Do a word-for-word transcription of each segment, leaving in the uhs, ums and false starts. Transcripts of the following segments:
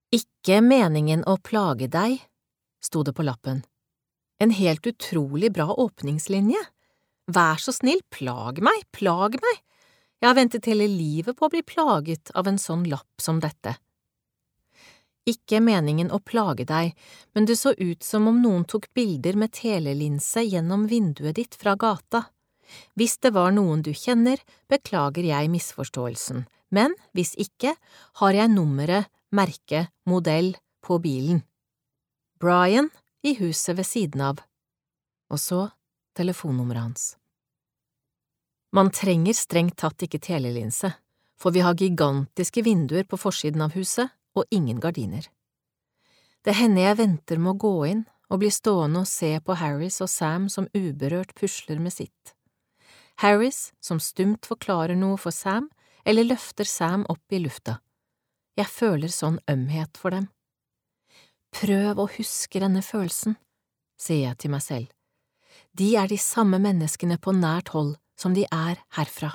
Ikke meningen å plage deg, sto det på lappen. En helt utrolig bra åpningslinje. Vær så snill, plag meg, plag meg. Jeg har ventet hele livet på å bli plaget av en sånn lapp som dette. Ikke meningen å plage deg, men det så ut som om noen tok bilder med telelinse gjennom vinduet ditt fra gata. Hvis det var noen du kjenner, beklager jeg misforståelsen, men hvis ikke, har jeg nummeret, merke, modell på bilen. Brian i huset ved siden av. Og så telefonnummeret hans. Man trenger strengt tatt ikke telelinse, for vi har gigantiske vinduer på forsiden av huset og ingen gardiner. Det hender jeg venter med å gå inn og bli stående og se på Harris og Sam som uberørt pusler med sitt. Harris som stumt forklarer noe for Sam, eller løfter Sam opp i lufta. Jeg føler sånn ømhet for dem. Prøv å huske denne følelsen, sier jeg til meg selv. De er de samme menneskene på nært hold som de er herfra.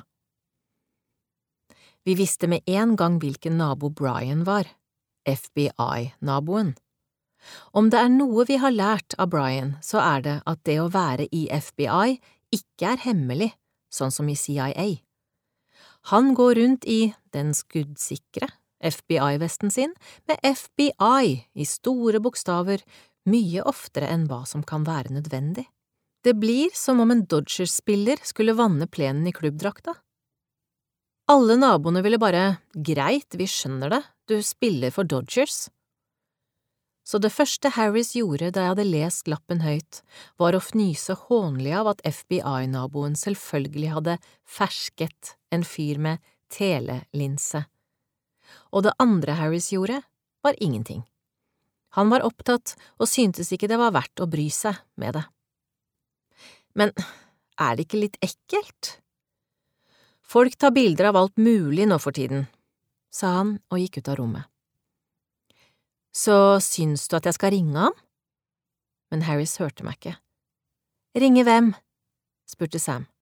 Vi visste med en gang hvilken nabo Brian var, F B I-naboen. Om det er noe vi har lært av Brian, så er det at det å være i F B I ikke er hemmelig, sånn som i C I A. Han går rundt i den skuddsikre F B I-vesten sin med F B I i store bokstaver mye oftere enn hva som kan være nødvendig. Det blir som om en Dodgers-spiller skulle vanne plenen i klubbdrakta. Alle naboene ville bare, greit, vi skjønner det, du spiller for Dodgers. Så det første Harris gjorde da jeg hadde lest lappen høyt, var å fnyse hånlig av at F B I-naboen selvfølgelig hadde fersket en fyr med telelinse. Og det andre Harris gjorde, var ingenting. Han var opptatt og syntes ikke det var verdt å bry seg med det. Men er det ikke litt ekkelt? Folk tar bilder av alt mulig nå for tiden, sa han og gikk ut av rommet. Så syns du at jeg skal ringe ham? Men Harris hørte meg ikke. Ringe hvem? Spurte Sam.